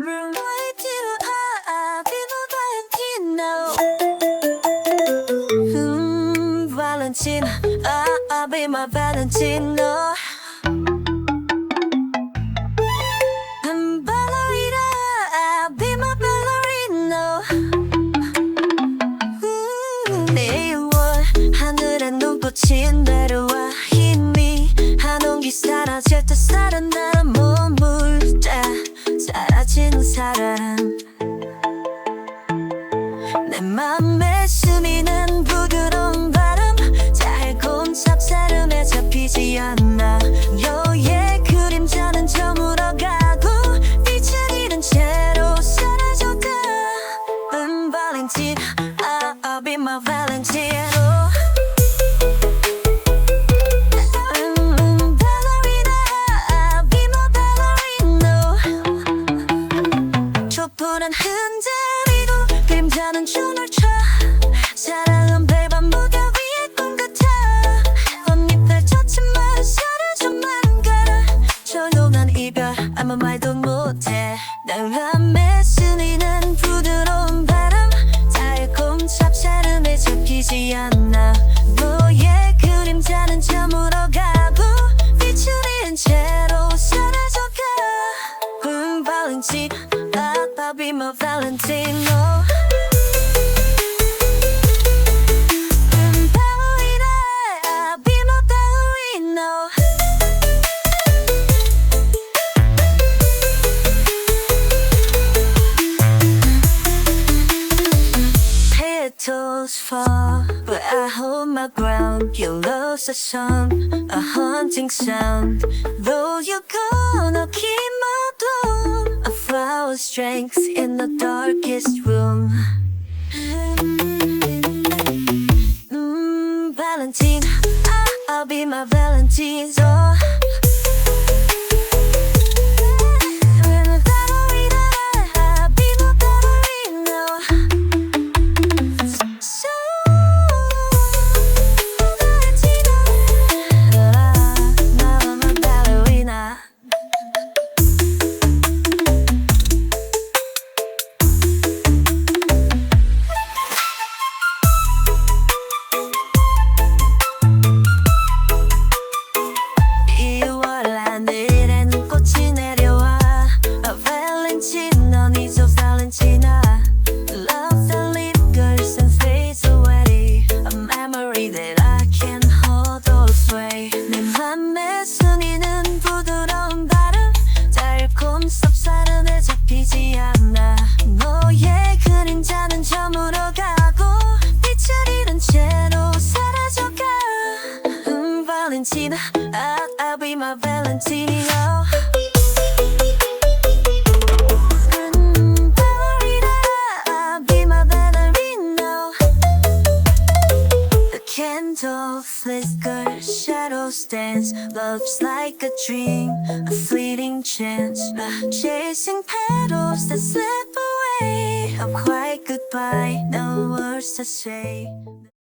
Right to be my Valentino. Valentino, I'll be my Valentino. I'm ballerina, I'll be my ballerino. 내일 하늘에 눈꽃이 내려와 힘이 한 온기 사라질 때 살아난 머물자 사라지는 사람 내 맘에 스미는 부드러운 바람 달콤 찹쌀음에 잡히지 않아 너의 그림자는 저물어가고 빛을 잃은 채로 사라져가 Valentino, I'll be my Valentino. 촛불은 흔들리고 그림자는 춤을 춰 사랑은 별밤 무대 위의 꿈 같아 꽃잎을 젖지만 사라져만 가라 조용한 이별 아무 말도 못해 내 맘에 스리는 부드러운 바람 달콤 찹쌀음에 잡히지 않아 너의 그림자는 저물어가고 빛을 잃은 채로 사라져가 Valentino, I'll be my Valentino. Ballerina, I'll be my ballerino. Petals fall, but I hold my ground. Your love's a song, a haunting sound. Though you're gone, I'll keep my bloom. A flower's strength in the darkest room. Valentino, I'll be my Valentino. Love that lingers and fades away. A memory that I can't hold or sway. 내 맘에 스미는 부드러운 바람 달콤 쌉싸름에 잡히지 않아 너의 그림자는 저물어가고 빛을 잃은 채로 사라져가 Valentino, I'll be my Valentino. Candle flicker, shadows dance. Love's like a dream, a fleeting chance. Chasing petals that slip away. A quiet goodbye, no words to say.